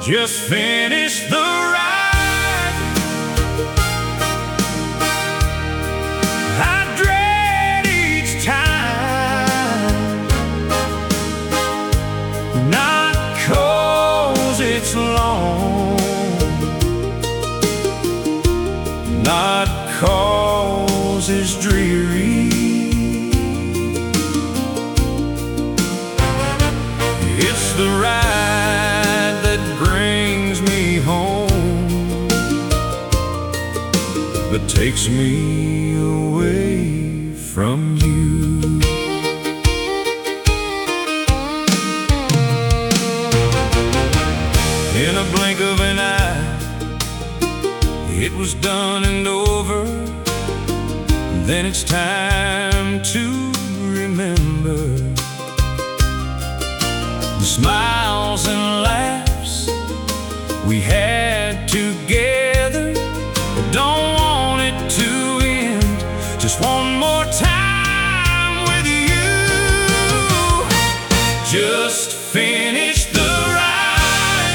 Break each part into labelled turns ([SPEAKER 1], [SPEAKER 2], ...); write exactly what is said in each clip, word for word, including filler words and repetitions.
[SPEAKER 1] Just finished the ride. I dread each time, not 'cause it's long, not 'cause it's dreary. It's the ride that brings me home, that takes me away from you. In a blink of an eye, it was done and over. Then it's time to remember the smiles and laughs we had together. Don't want it to end, just one more time with you. Just finish the ride.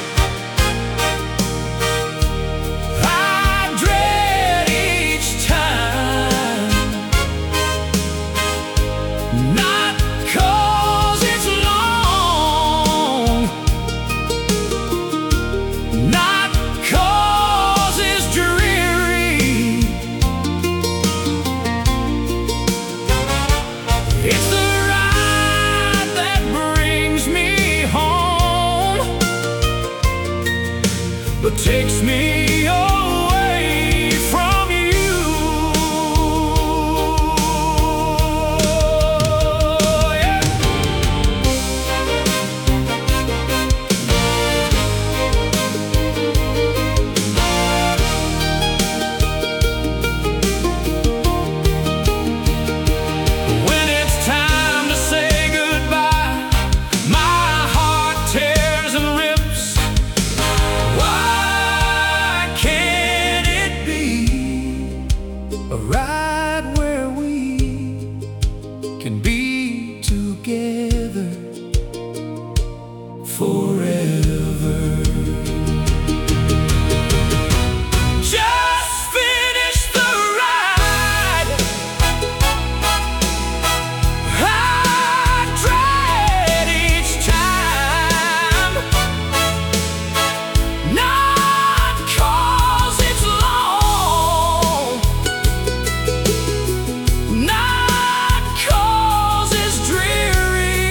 [SPEAKER 1] I dread each time, not 'cause it's long, not 'cause it's dreary. It's the ride that brings me home, but takes me away from you. Yeah. When it's time to say goodbye, my heart tears and rips. Why can't it be a ride where we can be together forever? Just finish the ride. I dread each time, not 'cause it's long, not 'cause it's dreary.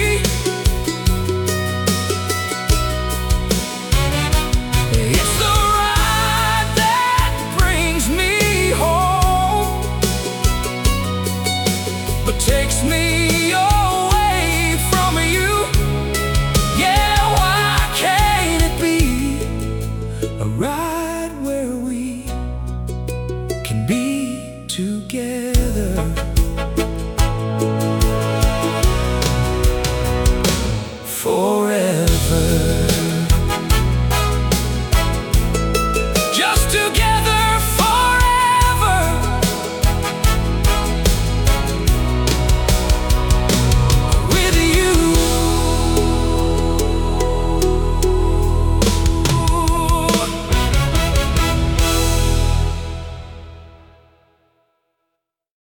[SPEAKER 1] It's the ride that brings me home, but takes me away from you. Yeah, why can't it be a ride where we can be together forever? Just together.